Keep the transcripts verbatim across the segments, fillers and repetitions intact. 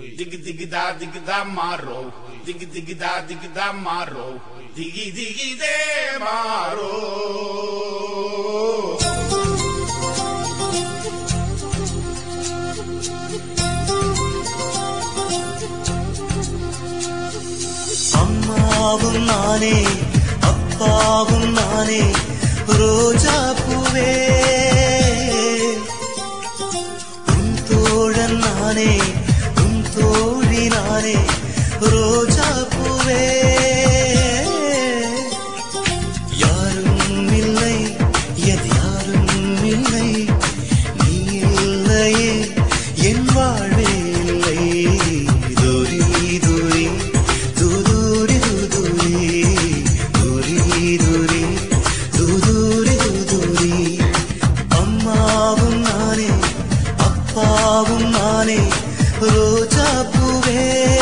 Diggy diggy da diggy da maro, diggy diggy da diggy da maro, diggy diggy de maro. அம்மாவும் நானே அப்பாவும் நானே ரோஜா பூவே உன் தோழன் நானே உன் தோழி நானே ரோஜா பூவே யாரும் இல்லை எது யாரும் இல்லை நீ இல்லையே என் வாழ்வே இல்லை தூரி தூரி தூரி தூரி தூரி தூரி தூரி தூரி அம்மாவும் நானே அப்பாவும் நானே ரோஜா பூவே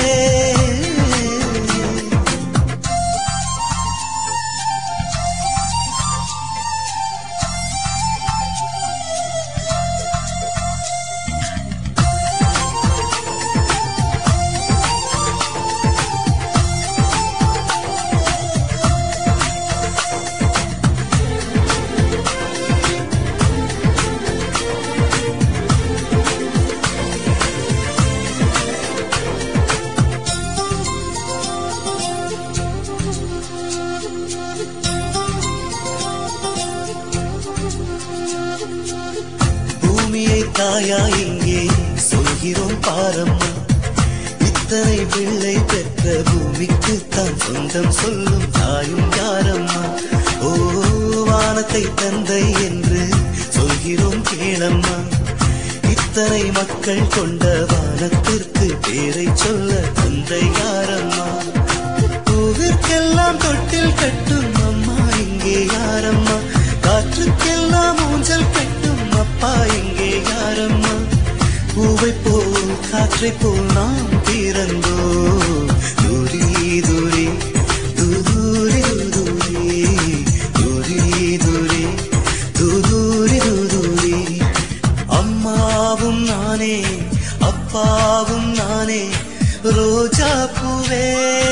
தாயா இங்கே சொல்கிறோம் பாரம்மா இத்தனை பிள்ளை பெற்ற பூமிக்கு தான் சொந்தம் சொல்லும் தாயும் யாரம்மா ஓ வானத்தை தந்தை என்று சொல்கிறோம் கேளம்மா இத்தனை மக்கள் கொண்ட வானத்திற்கு பேரை சொல்ல தந்தை யாரம்மா பூவிற்கெல்லாம் தொட்டில் கட்டும் அம்மா இங்கே யாரம்மா காற்றுக்கெல்லாம் ஊஞ்சல் கட்டும் அப்பா இங்கே யாரம்மா பூவை போல் காற்றை போல் நாம் பிறந்தோ தூரி தூரி தூரி தூரி தூரி தூரி தூரி தூரி அம்மாவும் நானே அப்பாவும் நானே ரோஜா பூவே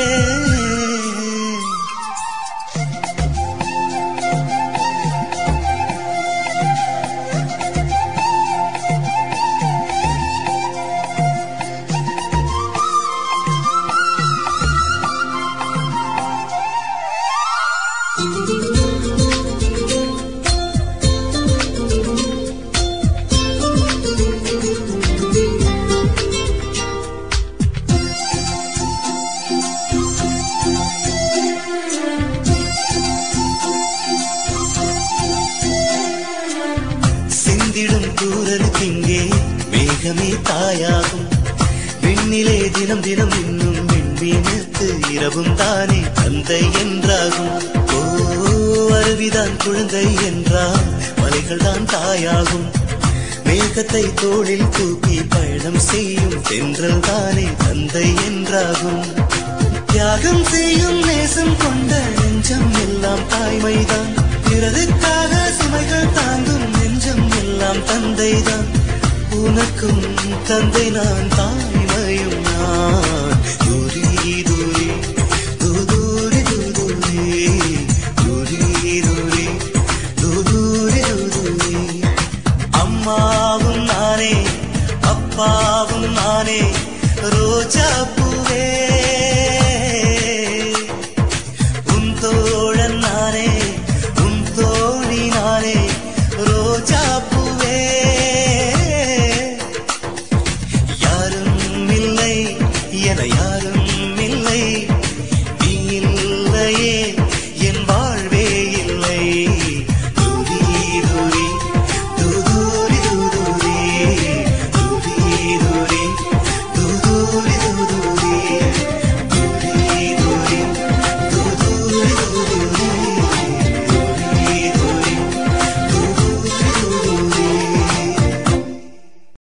தூரலுக்கிங்கே மேகமே தாயாகும் விண்ணிலே தினம் தினம் இன்னும் விண்மீனுக்கு இரவும் தானே தந்தை என்றாகும் ஓ அருவிதான் குழந்தை என்றால் மலைகள் தான் தாயாகும் மேகத்தை தோளில் தூக்கி பயணம் செய்யும் தென்றல் தானே தந்தை என்றாகும் தியாகம் செய்யும் நேசம் கொண்ட நெஞ்சம் எல்லாம் தாய்மைதான் பிறருக்காக சுமைகள் தாங்கும் நெஞ்சம் எல்லாம் தந்தைதான் உனக்கும் தந்தை நான் தாய்மையும் நான் தூரி தூரி தூரி தூரி தூரி தூரி தூரி தூரி அம்மாவும் நானே அப்பாவும் நானே ரோஜா பூவே